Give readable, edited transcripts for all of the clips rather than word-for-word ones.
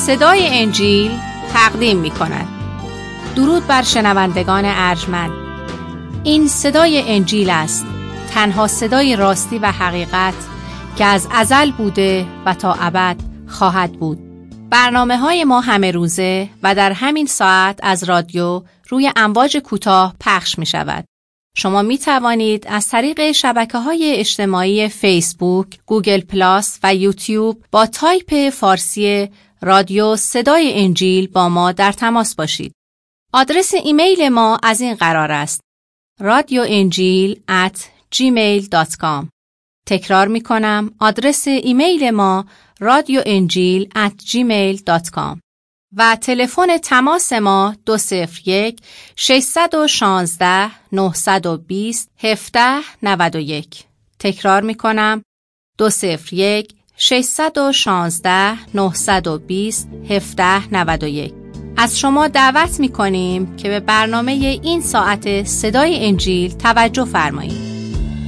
صدای انجیل تقدیم می کند. درود بر شنوندگان ارجمند. این صدای انجیل است، تنها صدای راستی و حقیقت که از ازل بوده و تا ابد خواهد بود. برنامه‌های ما همه روزه و در همین ساعت از رادیو روی امواج کوتاه پخش می شود. شما می توانید از طریق شبکه‌های اجتماعی فیسبوک، گوگل پلاس و یوتیوب با تایپ فارسی رادیو صدای انجیل با ما در تماس باشید. آدرس ایمیل ما از این قرار است: radioenjil@gmail.com. تکرار می کنم، آدرس ایمیل ما radioenjil@gmail.com و تلفن تماس ما 201-616-920-1791. تکرار می کنم، 201-616-920-1791. از شما دعوت می کنیم که به برنامه این ساعت صدای انجیل توجه فرمایید.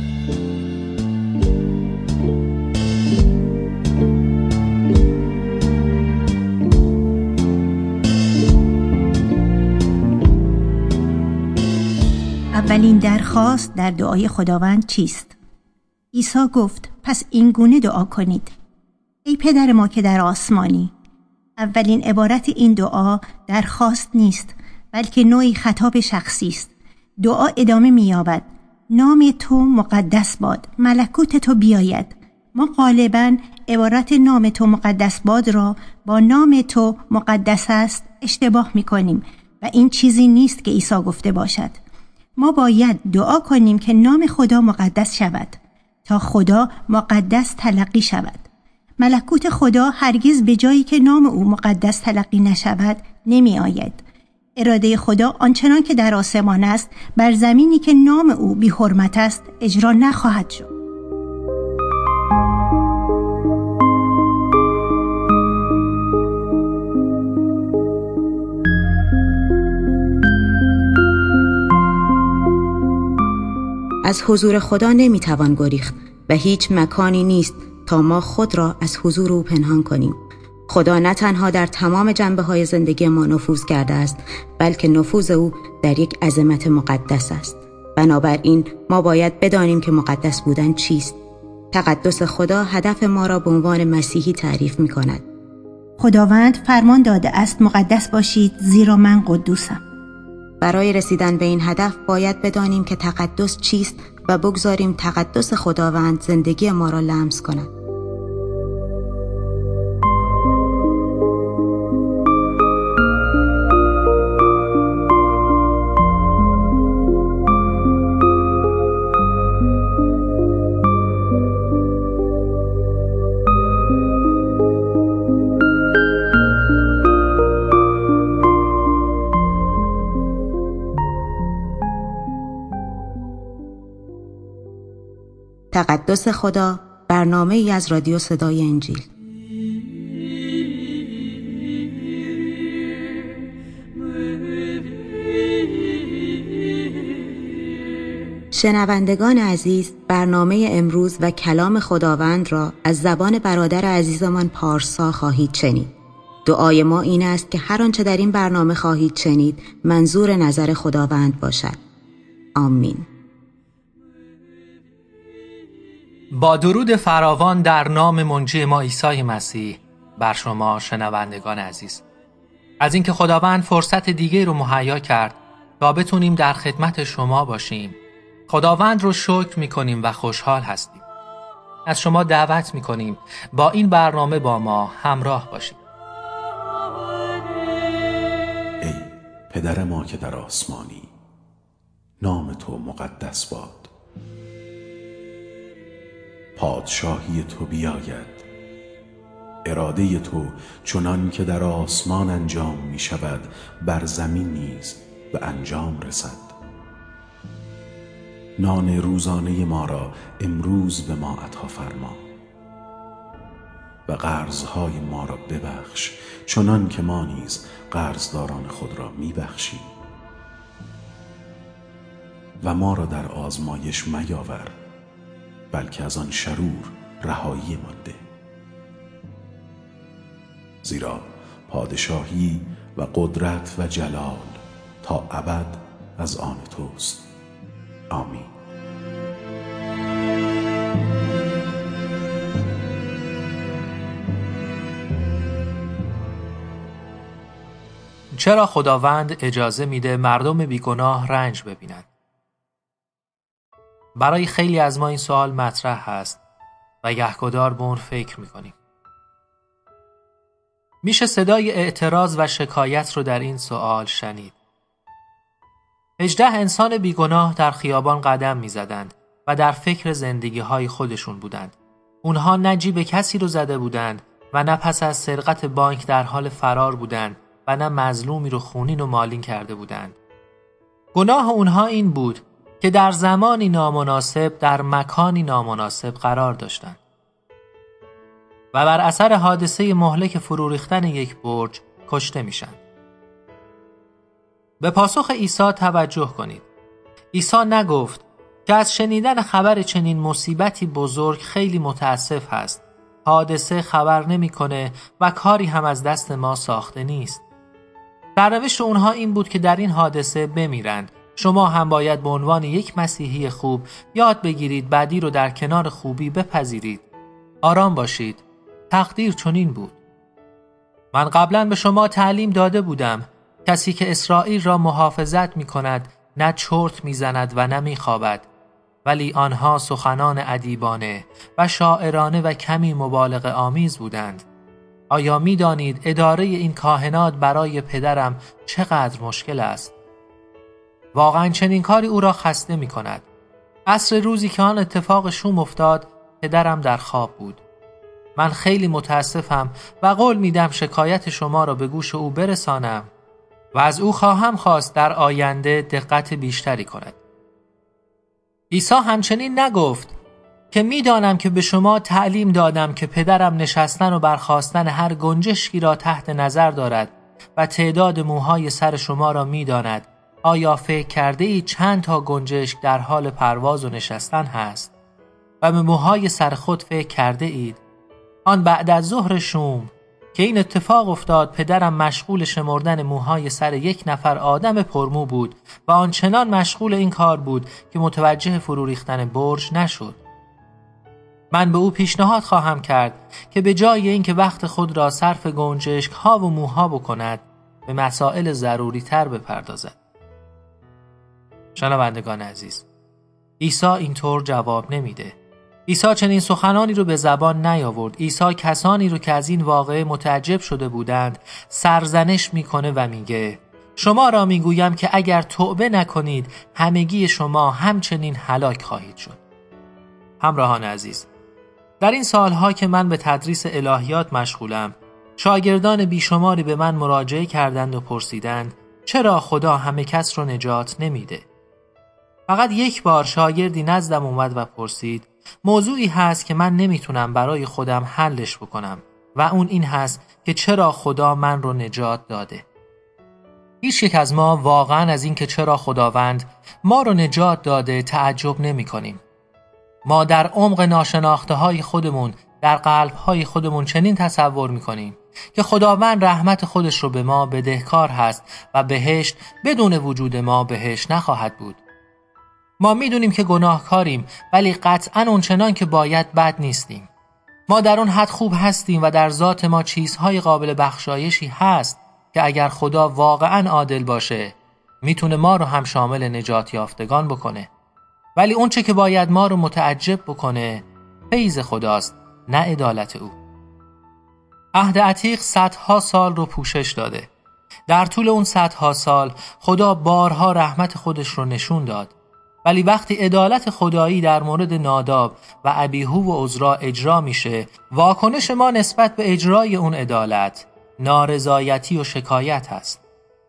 اولین درخواست در دعای خداوند چیست؟ عیسی گفت: پس این گونه دعا کنید: ای پدر ما که در آسمانی. اولین عبارت این دعا درخواست نیست، بلکه نوعی خطاب شخصی است. دعا ادامه می‌یابد: نام تو مقدس باد، ملکوت تو بیاید. ما غالباً عبارت نام تو مقدس باد را با نام تو مقدس است اشتباه می‌کنیم و این چیزی نیست که عیسی گفته باشد. ما باید دعا کنیم که نام خدا مقدس شود تا خدا مقدس تلقی شود. ملکوت خدا هرگز به جایی که نام او مقدس تلقی نشود نمی آید. اراده خدا آنچنان که در آسمان است بر زمینی که نام او بی حرمت است اجرا نخواهد شد. از حضور خدا نمیتوان گریخت و هیچ مکانی نیست تا ما خود را از حضور او پنهان کنیم. خدا نه تنها در تمام جنبه‌های زندگی ما نفوذ کرده است، بلکه نفوذ او در یک عظمت مقدس است. بنابراین ما باید بدانیم که مقدس بودن چیست. تقدس خدا هدف ما را به عنوان مسیحی تعریف می‌کند. خداوند فرمان داده است مقدس باشید زیرا من قدوسم. برای رسیدن به این هدف باید بدانیم که تقدس چیست و بگذاریم تقدس خداوند زندگی ما را لمس کند. تقدس خدا، برنامه‌ای از رادیو صدای انجیل. شنوندگان عزیز، برنامه امروز و کلام خداوند را از زبان برادر عزیزمان پارسا خواهید شنید. دعای ما این است که هر آنچه در این برنامه خواهید شنید منظور نظر خداوند باشد. آمین. با درود فراوان در نام منجی ما عیسی مسیح بر شما شنوندگان عزیز، از اینکه خداوند فرصت دیگه رو مهیا کرد تا بتونیم در خدمت شما باشیم، خداوند رو شکر میکنیم و خوشحال هستیم. از شما دعوت میکنیم با این برنامه با ما همراه باشید. ای پدر ما که در آسمانی، نام تو مقدس باد. پادشاهی تو بیاید. اراده تو چنان که در آسمان انجام می شود بر زمین نیز به انجام رسد. نان روزانه ما را امروز به ما عطا فرما و قرضهای ما را ببخش چنان که ما نیز قرضداران خود را می بخشیم و ما را در آزمایش میاور، بلکه از آن شرور رهایی مانده. زیرا پادشاهی و قدرت و جلال تا ابد از آن توست. آمین. چرا خداوند اجازه میده مردم بیگناه رنج ببینند؟ برای خیلی از ما این سوال مطرح هست و گهگدار به اون فکر میکنیم. میشه صدای اعتراض و شکایت رو در این سوال شنید. 18 انسان بیگناه در خیابان قدم میزدند و در فکر زندگی های خودشون بودند. اونها نه جیب کسی رو زده بودند و نه پس از سرقت بانک در حال فرار بودند و نه مظلومی رو خونین و مالین کرده بودند. گناه اونها این بود که در زمانی نامناسب در مکانی نامناسب قرار داشتند و بر اثر حادثه مهلک فرو ریختن یک برج کشته میشن. به پاسخ عیسی توجه کنید. عیسی نگفت که از شنیدن خبر چنین مصیبتی بزرگ خیلی متاسف هست. حادثه خبر نمیکنه و کاری هم از دست ما ساخته نیست. سرنوشت اونها این بود که در این حادثه بمیرند. شما هم باید به عنوان یک مسیحی خوب یاد بگیرید بدی رو در کنار خوبی بپذیرید. آرام باشید. تقدیر چنین بود. من قبلا به شما تعلیم داده بودم کسی که اسرائیل را محافظت می کند نه چرت می زند و نه می خوابد، ولی آنها سخنان ادیبانه و شاعرانه و کمی مبالغه آمیز بودند. آیا می دانید اداره این کاهنات برای پدرم چقدر مشکل است؟ واقعا چنین کاری او را خسته می کند. عصر روزی که آن اتفاق شوم افتاد پدرم در خواب بود. من خیلی متاسفم و قول میدم شکایت شما را به گوش او برسانم و از او خواهم خواست در آینده دقت بیشتری کند. عیسی همچنین نگفت که میدانم که به شما تعلیم دادم که پدرم نشستن و برخاستن هر گنجشکی را تحت نظر دارد و تعداد موهای سر شما را میداند. آیا فکر کرده ای چند تا گنجشک در حال پرواز و نشستن هست؟ و به موهای سر خود فکر کرده اید؟ آن بعد از ظهر شوم که این اتفاق افتاد پدرم مشغول شمردن موهای سر یک نفر آدم پرمو بود و آنچنان مشغول این کار بود که متوجه فرو ریختن برج نشد. من به او پیشنهاد خواهم کرد که به جای اینکه وقت خود را صرف گنجشک ها و موها بکند به مسائل ضروری تر بپردازد. شنوندگان عزیز، عیسی اینطور جواب نمیده. عیسی چنین سخنانی رو به زبان نیاورد. عیسی کسانی رو که از این واقعه متعجب شده بودند سرزنش میکنه و میگه شما را میگویم که اگر توبه نکنید همگی شما همچنین هلاک خواهید شد. همراهان عزیز، در این سالها که من به تدریس الهیات مشغولم شاگردان بیشماری به من مراجعه کردند و پرسیدند چرا خدا همه کس رو نجات نمیده؟ فقط یک بار شاگردی نزدم اومد و پرسید موضوعی هست که من نمیتونم برای خودم حلش بکنم و اون این هست که چرا خدا من رو نجات داده. هیچ یک از ما واقعا از این که چرا خداوند ما رو نجات داده تعجب نمی کنیم. ما در عمق ناشناخته های خودمون در قلب های خودمون چنین تصور می کنیم که خداوند رحمت خودش رو به ما بدهکار هست و بهشت بدون وجود ما بهشت نخواهد بود. ما میدونیم که گناهکاریم ولی قطعاً اونچنان که باید بد نیستیم. ما در اون حد خوب هستیم و در ذات ما چیزهای قابل بخشایشی هست که اگر خدا واقعاً عادل باشه میتونه ما رو هم شامل نجات یافتگان بکنه. ولی اون چه که باید ما رو متعجب بکنه فیض خداست نه عدالت او. عهد عتیق صدها سال رو پوشش داده. در طول اون صدها سال خدا بارها رحمت خودش رو نشون داد. ولی وقتی عدالت خدایی در مورد ناداب و ابیهو و عزرا اجرا میشه واکنش ما نسبت به اجرای اون عدالت نارضایتی و شکایت هست.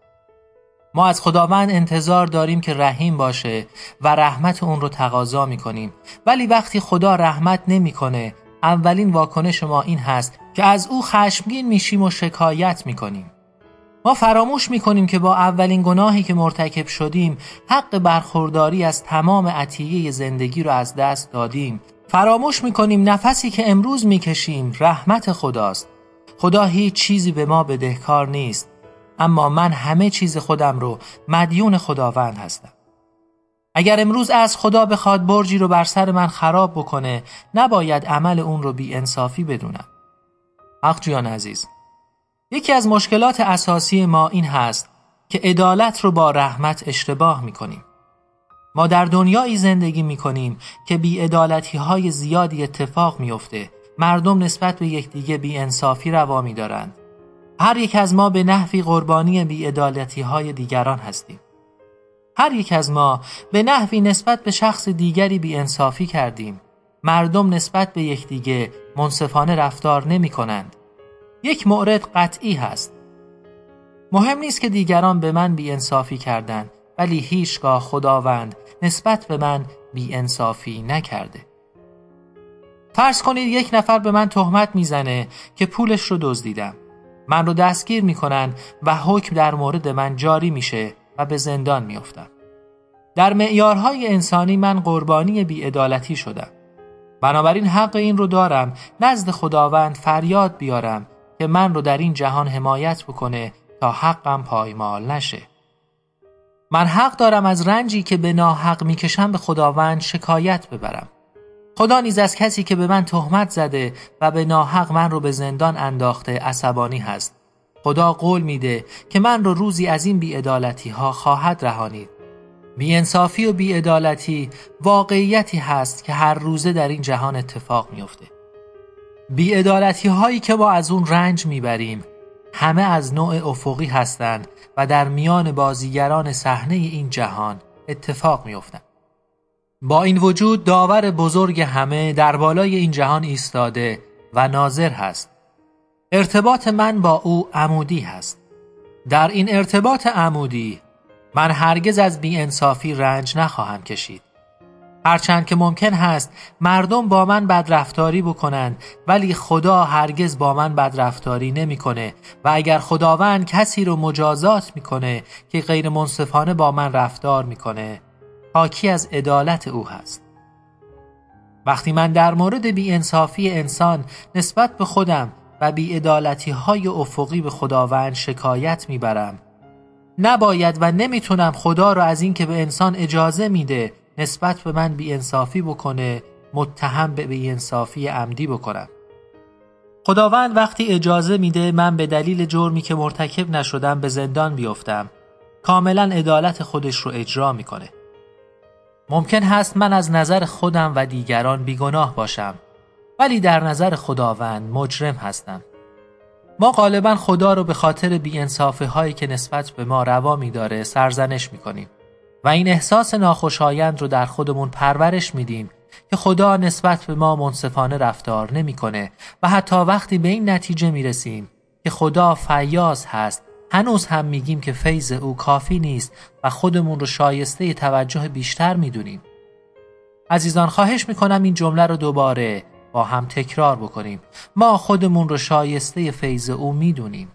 ما از خداوند انتظار داریم که رحیم باشه و رحمت اون رو تقاضا میکنیم، ولی وقتی خدا رحمت نمیکنه اولین واکنش ما این هست که از او خشمگین میشیم و شکایت میکنیم. ما فراموش میکنیم که با اولین گناهی که مرتکب شدیم حق برخورداری از تمام عطیه زندگی رو از دست دادیم. فراموش میکنیم نفسی که امروز میکشیم رحمت خداست. خدا هیچ چیزی به ما بدهکار نیست، اما من همه چیز خودم رو مدیون خداوند هستم. اگر امروز از خدا بخواد برجی رو بر سر من خراب بکنه، نباید عمل اون رو بی انصافی بدونم. حق جان عزیز، یکی از مشکلات اساسی ما این هست که عدالت رو با رحمت اشتباه میکنیم. ما در دنیایی زندگی میکنیم که بی‌عدالتی‌های زیادی اتفاق میفته. مردم نسبت به یکدیگه بی‌انصافی روا می‌دارند. هر یک از ما به نحوی قربانی بی‌عدالتی‌های دیگران هستیم. هر یک از ما به نحوی نسبت به شخص دیگری بی‌انصافی کردیم. مردم نسبت به یکدیگه منصفانه رفتار نمی‌کنند. یک مورد قطعی هست. مهم نیست که دیگران به من بی‌انصافی کردند، ولی هیچگاه خداوند نسبت به من بی‌انصافی نکرده. فرض کنید یک نفر به من تهمت میزنه که پولش رو دزدیدم. من رو دستگیر میکنن و حکم در مورد من جاری میشه و به زندان میافتم. در معیارهای انسانی من قربانی بی‌عدالتی شدم. بنابراین حق این رو دارم نزد خداوند فریاد بیارم که من رو در این جهان حمایت بکنه تا حقم پایمال نشه. من حق دارم از رنجی که به ناحق میکشم به خداوند شکایت ببرم. خدا نیز از کسی که به من تهمت زده و به ناحق من رو به زندان انداخته عصبانی هست. خدا قول میده که من رو روزی از این بی‌عدالتی ها خواهد رهانید. بی‌انصافی و بی‌عدالتی واقعیتی هست که هر روزه در این جهان اتفاق میفته. بی‌عدالتی هایی که ما از اون رنج میبریم همه از نوع افقی هستند و در میان بازیگران صحنه این جهان اتفاق میافتند. با این وجود داور بزرگ همه در بالای این جهان ایستاده و ناظر هست. ارتباط من با او عمودی هست. در این ارتباط عمودی من هرگز از بی‌انصافی رنج نخواهم کشید. هرچند که ممکن هست مردم با من بدرفتاری بکنند، ولی خدا هرگز با من بدرفتاری نمیکنه و اگر خداوند کسی رو مجازات میکنه که غیر منصفانه با من رفتار میکنه، حاکی از عدالت او هست. وقتی من در مورد بی‌انصافی انسان نسبت به خودم و بی‌عدالتی‌های افقی به خداوند شکایت میبرم، نباید و نمیتونم خدا رو از این که به انسان اجازه میده نسبت به من بی‌انصافی بکنه متهم به بی‌انصافی عمدی بکنم. خداوند وقتی اجازه میده من به دلیل جرمی که مرتکب نشدم به زندان بیفتم، کاملا عدالت خودش رو اجرا میکنه. ممکن هست من از نظر خودم و دیگران بیگناه باشم، ولی در نظر خداوند مجرم هستم. ما غالبا خدا رو به خاطر بی‌انصافی هایی که نسبت به ما روا می‌داره سرزنش می‌کنیم و این احساس ناخوشایند رو در خودمون پرورش میدیم که خدا نسبت به ما منصفانه رفتار نمی‌کنه و حتی وقتی به این نتیجه می‌رسیم که خدا فیاض هست، هنوز هم میگیم که فیض او کافی نیست و خودمون رو شایسته توجه بیشتر میدونیم. عزیزان، خواهش میکنم این جمله رو دوباره با هم تکرار بکنیم. ما خودمون رو شایسته فیض او میدونیم.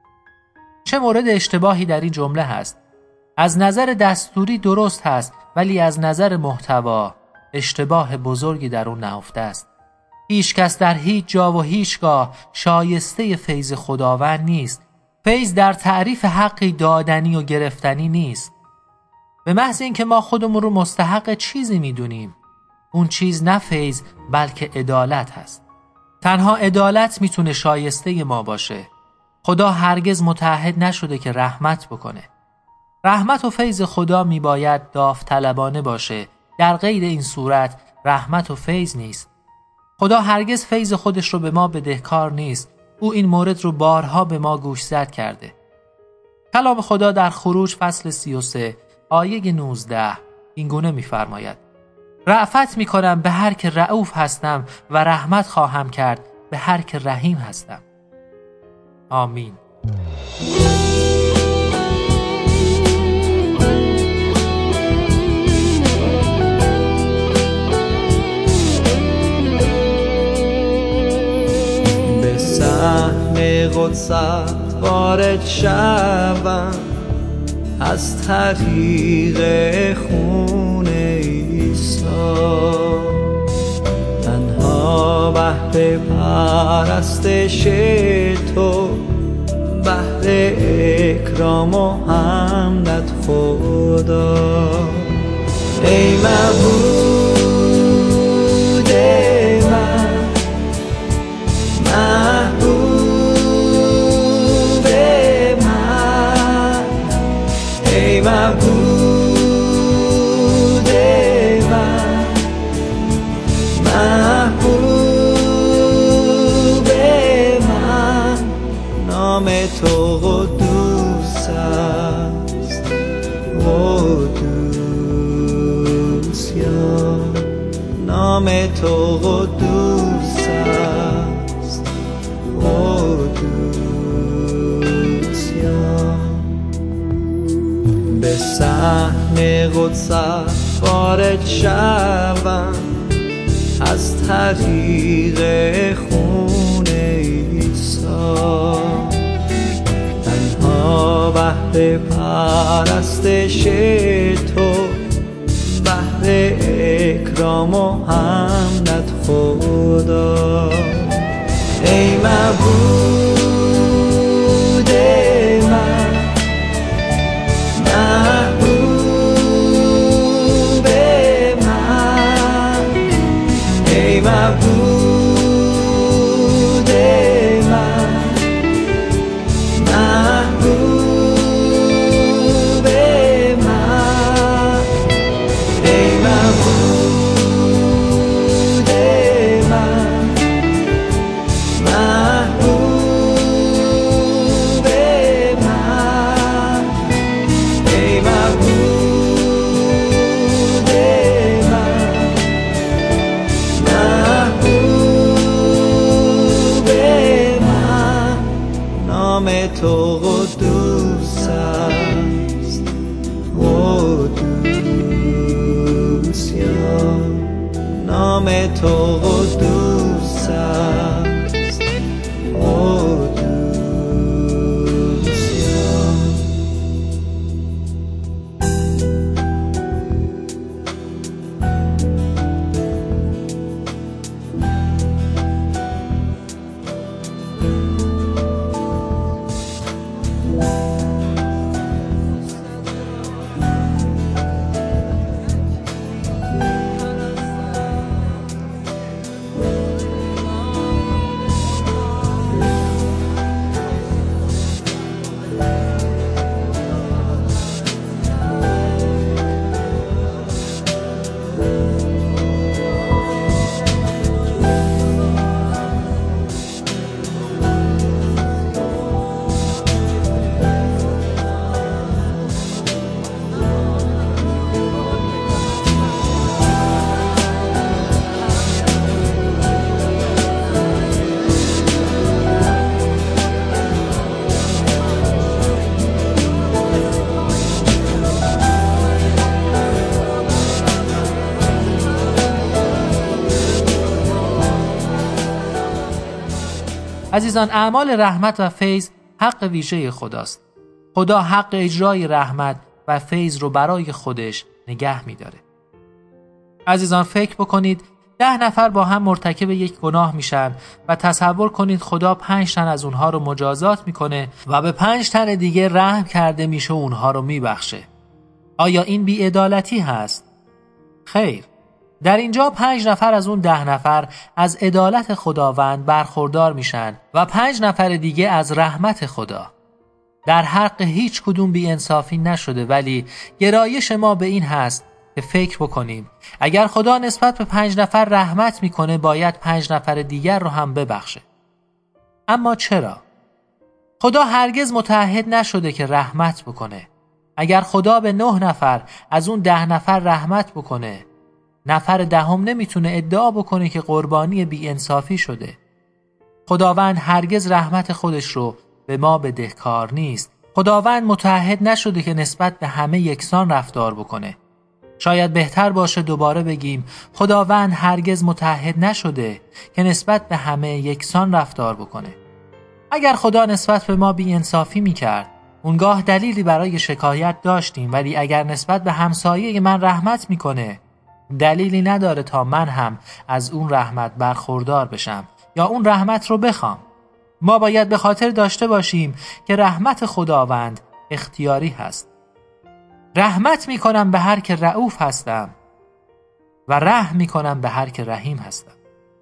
چه مورد اشتباهی در این جمله هست؟ از نظر دستوری درست هست، ولی از نظر محتوا اشتباه بزرگی در اون نهفته است. هیچ کس در هیچ جا و هیچگاه شایسته فیض خداوند نیست. فیض در تعریف حقی دادنی و گرفتنی نیست. به محض اینکه ما خودمون رو مستحق چیزی میدونیم، اون چیز نه فیض بلکه عدالت هست. تنها عدالت میتونه شایسته ما باشه. خدا هرگز متعهد نشده که رحمت بکنه. رحمت و فیض خدا میباید داوطلبانه باشه. در غیر این صورت رحمت و فیض نیست. خدا هرگز فیض خودش رو به ما بدهکار نیست. او این مورد رو بارها به ما گوشزد کرده. کلام خدا در خروج فصل 33 آیه 19 این گونه می‌فرماید: رأفت می‌کنم به هر که رؤوف هستم و رحمت خواهم کرد به هر که رحیم هستم. آمین. به صحن قدست وارد شوم از طریق خون عیسی، تنها تنها بهر پرستش تو، بهر اکرام و حمدت خدا. ای معبود من، محبوب من، ای معبود من، محبوب من. نام تو قدوس است، قدوس یا. نام تو قدوس است، قدوس یا. به صحن قدست وارد شوم از طریق خون عیسی، تنها بهر پرستش تو، بهر اکرام و حمدت خدا. ای معبود من، محبوب من، ای معبود من، محبوب من، ای معبود من، محبوب من، ای معبود من، محبوب من. نام تو قدوس است، قدوس یا. نام تو قدوس است، قدوس یا. عزیزان، اعمال رحمت و فیض حق ویژه خداست. خدا حق اجرای رحمت و فیض رو برای خودش نگه می‌داره. عزیزان، فکر بکنید 10 نفر با هم مرتکب یک گناه میشن و تصور کنید خدا 5 تن از اونها رو مجازات میکنه و به 5 تن دیگه رحم کرده میشه و اونها رو میبخشه. آیا این بی‌عدالتی هست؟ خیر. در اینجا 5 نفر از اون 10 نفر از عدالت خداوند برخوردار میشن و 5 نفر دیگه از رحمت خدا. در حق هیچ کدوم بی‌انصافی نشده، ولی گرایش ما به این هست که فکر بکنیم اگر خدا نسبت به 5 نفر رحمت میکنه باید 5 نفر دیگر رو هم ببخشه. اما چرا؟ خدا هرگز متعهد نشده که رحمت بکنه. اگر خدا به 9 نفر از اون 10 نفر رحمت بکنه، نفر 10 نمیتونه ادعا بکنه که قربانی بی‌انصافی شده. خداوند هرگز رحمت خودش رو به ما بدهکار نیست. خداوند متعهد نشده که نسبت به همه یکسان رفتار بکنه. شاید بهتر باشه دوباره بگیم خداوند هرگز متعهد نشده که نسبت به همه یکسان رفتار بکنه. اگر خدا نسبت به ما بی‌انصافی میکرد، اونگاه دلیلی برای شکایت داشتیم، ولی اگر نسبت به همسایه من رحمت میکنه، دلیلی نداره تا من هم از اون رحمت برخوردار بشم یا اون رحمت رو بخوام. ما باید به خاطر داشته باشیم که رحمت خداوند اختیاری هست. رحمت میکنم به هر که رئوف هستم و رحم میکنم به هر که رحیم هستم.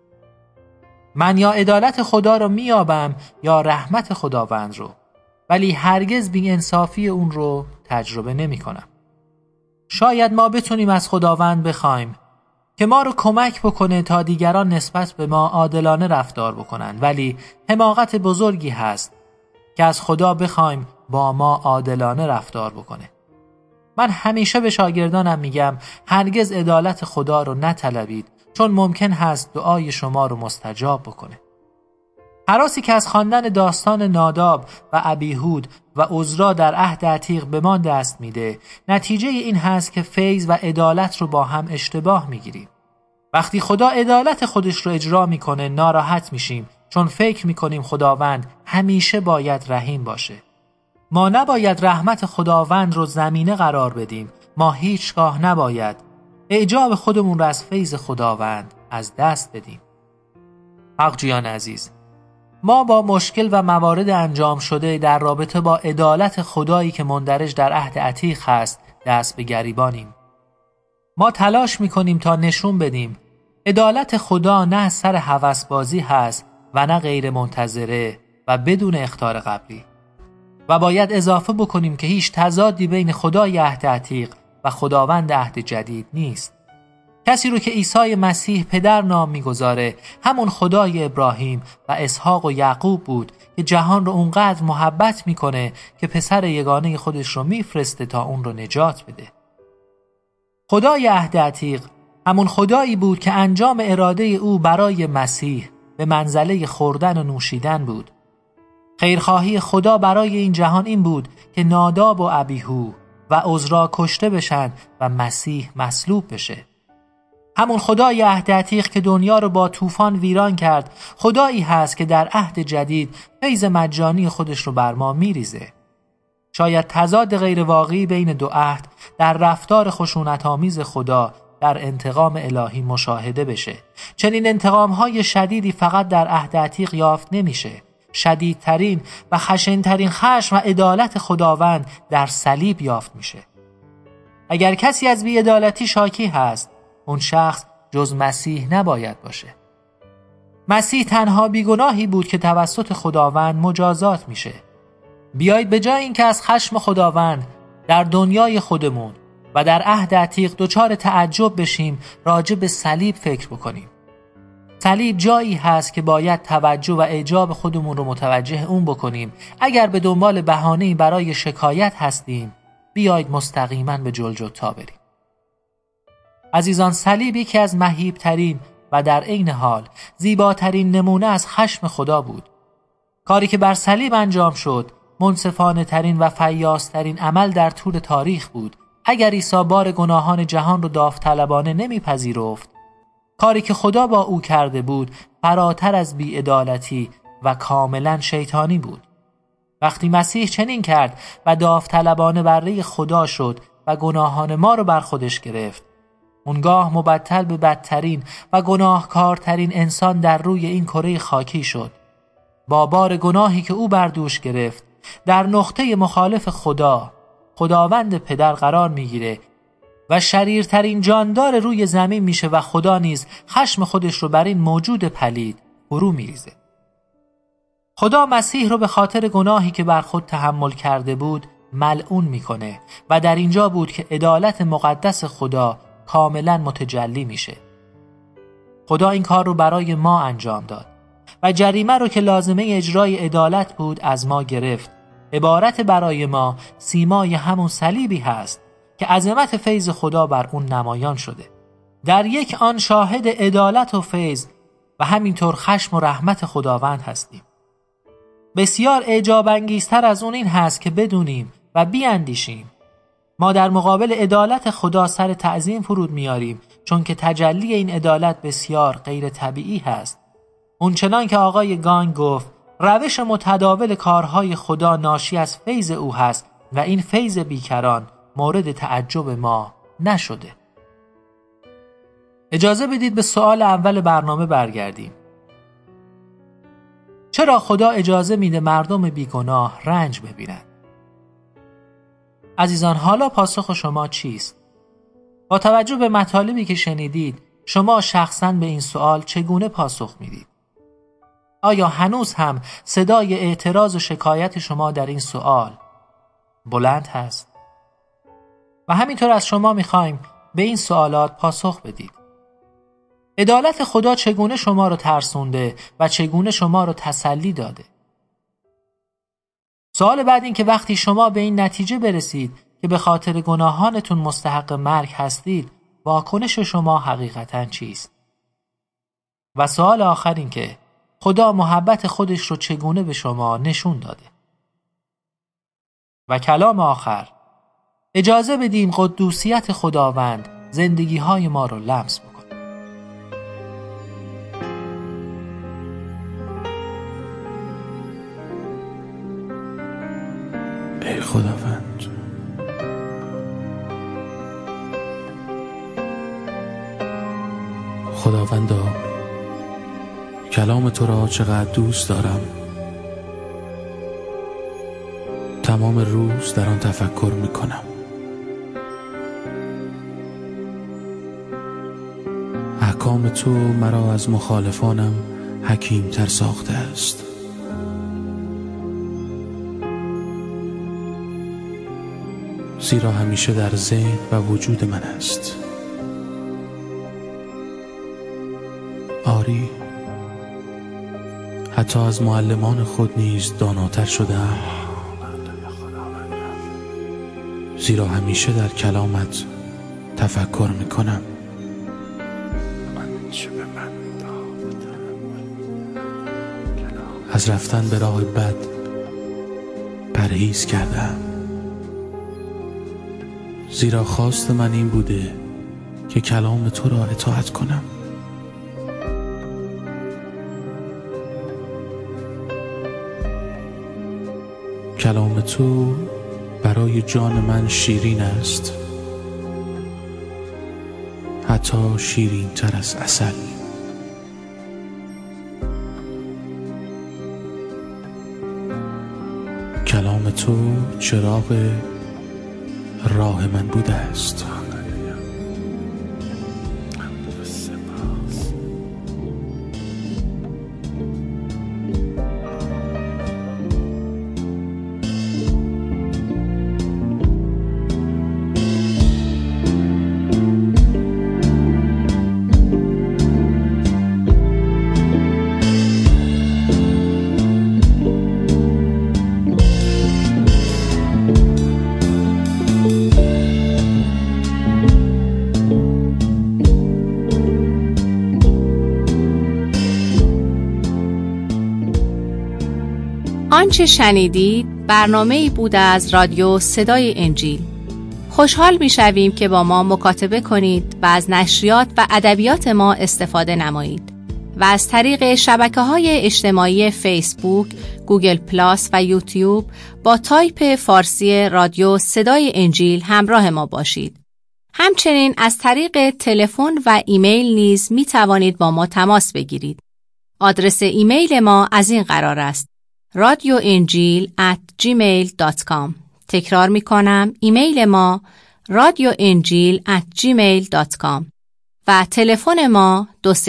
من یا عدالت خدا رو میابم یا رحمت خداوند رو، ولی هرگز بی‌انصافی اون رو تجربه نمیکنم. شاید ما بتونیم از خداوند بخوایم که ما رو کمک بکنه تا دیگران نسبت به ما عادلانه رفتار بکنن، ولی حماقت بزرگی هست که از خدا بخوایم با ما عادلانه رفتار بکنه. من همیشه به شاگردانم میگم هرگز عدالت خدا رو نطلبید، چون ممکن هست دعای شما رو مستجاب بکنه. هراسی که از خواندن داستان ناداب و ابیهود و عزرا در عهد عتیق به ما دست میده، نتیجه این هست که فیض و عدالت رو با هم اشتباه میگیریم. وقتی خدا عدالت خودش رو اجرا میکنه ناراحت میشیم، چون فکر میکنیم خداوند همیشه باید رحیم باشه. ما نباید رحمت خداوند رو زمینه قرار بدیم. ما هیچگاه نباید اعجاب خودمون رو از فیض خداوند از دست بدیم. حقجویان عزیز، ما با مشکل و موارد انجام شده در رابطه با عدالت خدایی که مندرج در عهد عتیق هست دست به گریبانیم. ما تلاش میکنیم تا نشون بدیم عدالت خدا نه سر هوسبازی هست و نه غیر منتظره و بدون اخطار قبلی. و باید اضافه بکنیم که هیچ تضادی بین خدای عهد عتیق و خداوند عهد جدید نیست. کسی رو که عیسی مسیح پدر نام میگذاره همون خدای ابراهیم و اسحاق و یعقوب بود که جهان رو اونقدر محبت میکنه که پسر یگانه خودش رو میفرسته تا اون رو نجات بده. خدای عهد عتیق همون خدایی بود که انجام اراده او برای مسیح به منزله خوردن و نوشیدن بود. خیرخواهی خدا برای این جهان این بود که ناداب و ابیهو و عزرا کشته بشن و مسیح مصلوب بشه. همون خدای عهد عتیق که دنیا رو با طوفان ویران کرد، خدایی هست که در عهد جدید فیض مجانی خودش رو بر ما میریزه. شاید تضاد غیر واقعی بین دو عهد در رفتار خشونت‌آمیز خدا در انتقام الهی مشاهده بشه. چنین انتقام‌های شدیدی فقط در عهد عتیق یافت نمیشه. شدیدترین و خشن‌ترین خشم و عدالت خداوند در صلیب یافت میشه. اگر کسی از بی‌عدالتی شاکی هست، اون شخص جز مسیح نباید باشه. مسیح تنها بیگناهی بود که توسط خداوند مجازات میشه. بیایید به جای اینکه از خشم خداوند در دنیای خودمون و در عهد عتیق دچار تعجب بشیم، راجع به صلیب فکر بکنیم. صلیب جایی هست که باید توجه و اعجاب خودمون رو متوجه اون بکنیم. اگر به دنبال بهانه‌ای برای شکایت هستیم، بیایید مستقیما به جلجتا بریم. عزیزان، صلیب یکی از مهیب‌ترین و در عین حال زیباترین نمونه از خشم خدا بود. کاری که بر صلیب انجام شد منصفانه ترین و فیاض‌ترین عمل در طول تاریخ بود. اگر عیسی بار گناهان جهان رو داوطلبانه نمیپذیرفت، کاری که خدا با او کرده بود فراتر از بی‌عدالتی و کاملا شیطانی بود. وقتی مسیح چنین کرد و داوطلبانه بره خدا شد و گناهان ما رو بر خودش گرفت، اونگاه مبدل به بدترین و گناهکارترین انسان در روی این کره خاکی شد. با بار گناهی که او بر دوش گرفت، در نقطه مخالف خداوند پدر قرار میگیره و شریرترین جاندار روی زمین میشه و خدا نیز خشم خودش رو بر این موجود پلید فرو میریزه. خدا مسیح رو به خاطر گناهی که بر خود تحمل کرده بود ملعون میکنه و در اینجا بود که عدالت مقدس خدا کاملا متجلی میشه. خدا این کار رو برای ما انجام داد و جریمه رو که لازمه اجرای عدالت بود از ما گرفت. عبارت برای ما سیمای همون صلیبی هست که عظمت فیض خدا بر اون نمایان شده. در یک آن شاهد عدالت و فیض و همینطور خشم و رحمت خداوند هستیم. بسیار اعجاب انگیزتر از اون این هست که بدونیم و بیاندیشیم ما در مقابل عدالت خدا سر تعظیم فرود میاریم، چون که تجلی این عدالت بسیار غیر طبیعی هست. اونچنان که آقای گانگ گفت، روش متداول کارهای خدا ناشی از فیض او هست و این فیض بیکران مورد تعجب ما نشده. اجازه بدید به سوال اول برنامه برگردیم. چرا خدا اجازه میده مردم بیگناه رنج ببینند؟ عزیزان، حالا پاسخ شما چیست؟ با توجه به مطالبی که شنیدید، شما شخصاً به این سوال چگونه پاسخ میدید؟ آیا هنوز هم صدای اعتراض و شکایت شما در این سوال بلند هست؟ و همینطور از شما میخوایم به این سوالات پاسخ بدید. عدالت خدا چگونه شما رو ترسونده و چگونه شما رو تسلی داده؟ سوال بعد این که وقتی شما به این نتیجه برسید که به خاطر گناهانتون مستحق مرگ هستید، واکنش شما حقیقتاً چیست؟ و سوال آخر این که خدا محبت خودش رو چگونه به شما نشون داده؟ و کلام آخر، اجازه بدیم قدوسیت خداوند زندگی های ما رو لمس بکنه. ای خداوند، خداوندا، کلام تو را چقدر دوست دارم. تمام روز در آن تفکر میکنم. احکام تو مرا از مخالفانم حکیم تر ساخته است. زیرا همیشه در ذهن و وجود من است. آری، حتی از معلمان خود نیز داناتر شدم، زیرا همیشه در کلامت تفکر میکنم. از رفتن به راه بد پرهیز کردم، زیرا خواست من این بوده که کلام تو را اطاعت کنم. کلام تو برای جان من شیرین است، حتی شیرین تر از عسل. کلام تو چراغ راه من بوده است. آنچه شنیدید برنامه‌ای بود از رادیو صدای انجیل. خوشحال می‌شویم که با ما مکاتبه کنید و از نشریات و ادبیات ما استفاده نمایید و از طریق شبکه‌های اجتماعی فیسبوک، گوگل پلاس و یوتیوب با تایپ فارسی رادیو صدای انجیل همراه ما باشید. همچنین از طریق تلفن و ایمیل نیز می‌توانید با ما تماس بگیرید. آدرس ایمیل ما از این قرار است: radioenjil@gmail.com. تکرار می کنم، ایمیل ما radioenjil@gmail.com و تلفن ما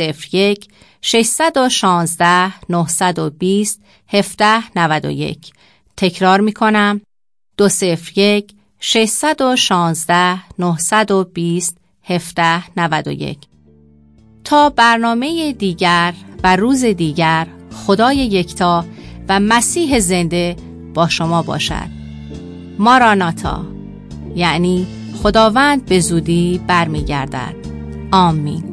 201-616-920-1791. تکرار می کنم، 201-616-920-1791. تا برنامه دیگر و روز دیگر، خدای یکتا و مسیح زنده با شما باشد. ماراناتا، یعنی خداوند به زودی برمیگردد. آمین.